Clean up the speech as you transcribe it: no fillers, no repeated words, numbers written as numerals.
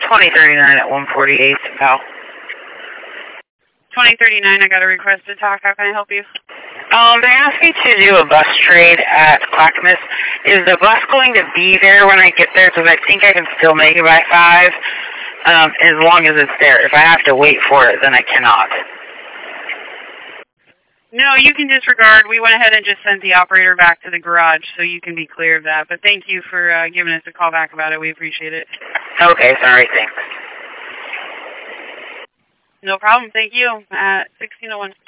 2039 at 148, pal. 2039, I got a request to talk. How can I help you? They asked me to do a bus trade at Clackamas. Is the bus going to be there when I get there? Because I think I can still make it by 5, as long as it's there. If I have to wait for it, then I cannot. No, you can disregard. We went ahead and just sent the operator back to the garage, so you can be clear of that. But thank you for giving us a call back about it. We appreciate it. Okay, sorry, thanks. No problem. Thank you. 1601.